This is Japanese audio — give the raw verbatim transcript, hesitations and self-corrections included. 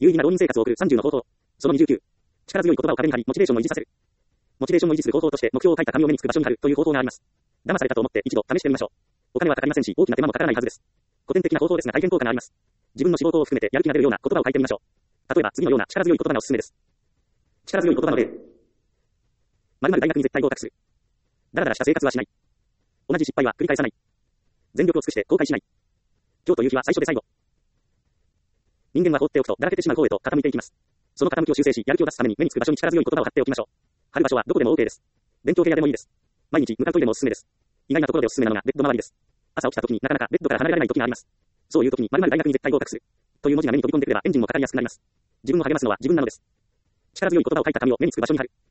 有意義な浪人生活を送るさんじゅうの方法。そのにじゅうきゅう。力強い言葉を壁に貼り、モチベーションを維持させる。モチベーションを維持する方法として、目標を書いた紙を目につく場所に貼るという方法があります。騙されたと思って一度試してみましょう。お金はかかりませんし、大きな手間もかからないはずです。古典的な方法ですが体験効果があります。自分の志望校を含めてやる気が出るような言葉を書いてみましょう。例えば次のような力強い言葉がおすすめです。力強い言葉の例。〇〇大学に絶対合格する。だらだらした生活はしない。同じ失敗は繰り返さない。全力を尽くして後悔しない。今日という日は最初で最後。人間は放っておくとだらけてしまう方へと傾いていきます。その傾きを修正し、やる気を出すために目につく場所に力強い言葉を貼っておきましょう。貼る場所はどこでも OK です。勉強部屋でもいいです。毎日向かうトイレもおすすめです。意外なところでおすすめなのがベッド周りです。朝起きた時になかなかベッドから離れられない時があります。そういう時に〇〇大学に絶対合格するという文字が目に飛び込んでくればエンジンもかかりやすくなります。自分を励ますのは自分なのです。力強い言葉を書いた紙を目につく場所に貼る。